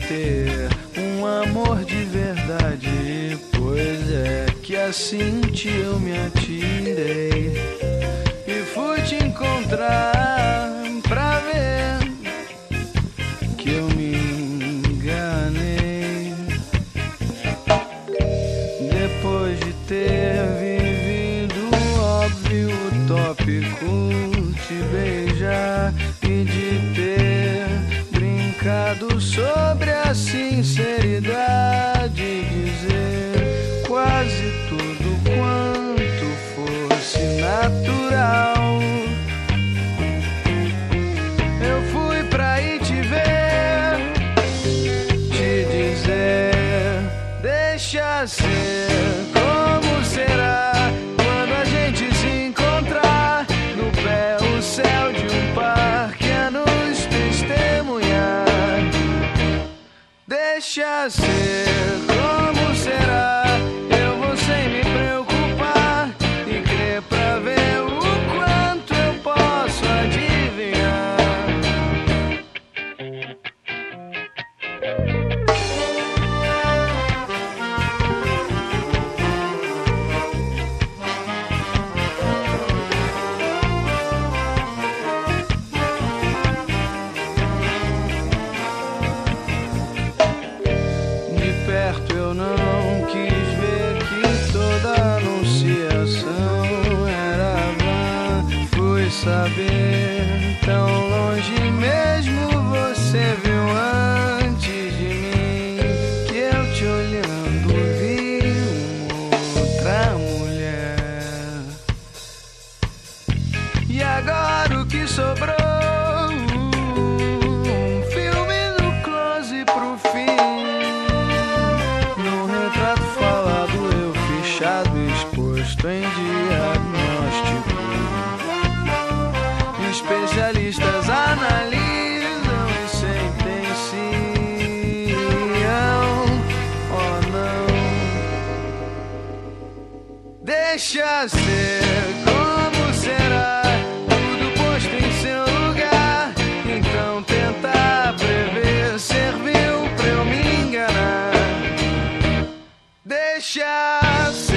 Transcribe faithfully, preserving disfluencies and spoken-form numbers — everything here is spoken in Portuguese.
ter um amor de verdade, pois é que assim te eu me atirei e fui te encontrar pra ver que eu me enganei. Depois de ter vivido o óbvio utópico, te beijar e de ter brincado sobre a sinceridade, dizer quase tudo quanto fosse natural. Eu fui pra ir te ver, te dizer, deixa ser como será quando a gente se encontrar no pé o céu de um parque a nos testemunhar. Deixa ser como será, eu vou sem me preocupar e crer pra ver o quanto eu posso adivinhar. Perto eu não quis ver que toda anunciação era vã. Fui saber tão longe mesmo você viu antes de mim, que eu te olhando vi outra mulher. E agora o que sobrou? Um filme no close pro fim. Exposto em diagnóstico, especialistas analisam e sentenciam. Oh não, deixa ser como será, tudo posto em seu lugar. Então tentar prever serviu pra eu me enganar. Deixa ser